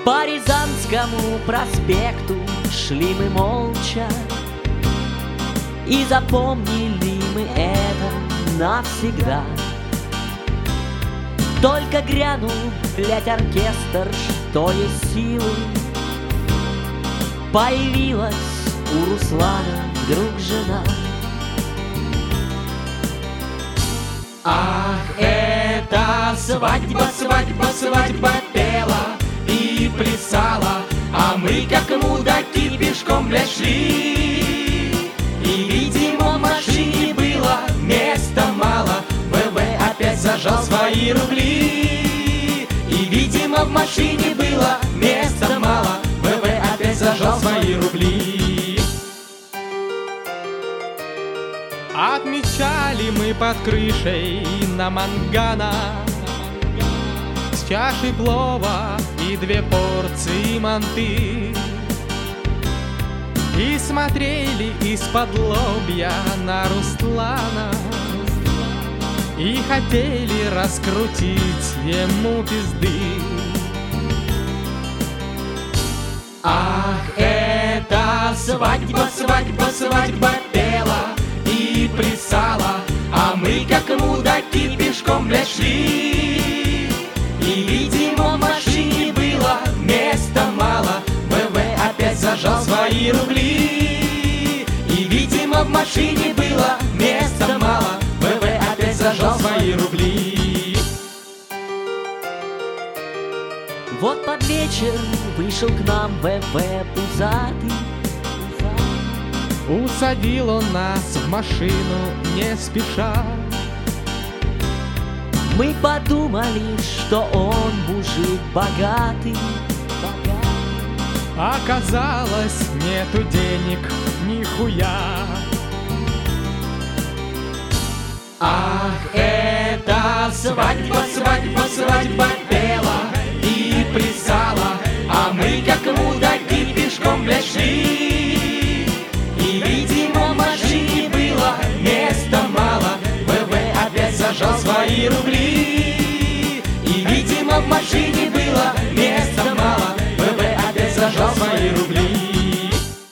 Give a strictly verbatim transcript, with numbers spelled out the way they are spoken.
По Рязанскому проспекту шли мы молча, и запомнили мы это навсегда. Только грянул, блядь, оркестр, что есть силы, появилась у Руслана вдруг жена. Ах, это свадьба, свадьба, свадьба пела и плясала, а мы, как мудаки, пешком, блядь, шли. И, видимо, в машине было места мало, ВВ опять зажал свои рубли. И, видимо, в машине было места мало, ВВ опять зажал свои рубли. Отмечали мы под крышей на Мангана с чашей плова и две порции манты, и смотрели из-под лобья на Руслана, и хотели раскрутить ему пизды. Ах, это свадьба, свадьба, свадьба пела и плясала, а мы, как мудаки, пешком, блядь, шли. И, видимо, в машине было места мало, ВВ опять зажал свои рубли. И, видимо, в машине было места мало, ВВ опять зажал свои рубли. Вот под вечер вышел к нам ВВ пузатый. Усадил он нас в машину не спеша. Мы подумали, что он мужик богатый. Оказалось, нету денег нихуя. Ах, это свадьба, свадьба, свадьба пела и плясала, а мы, как мудаки, пешком, блядь, шли. И, видимо, в машине было места мало, ВВ опять зажал свои рубли. И, видимо, в машине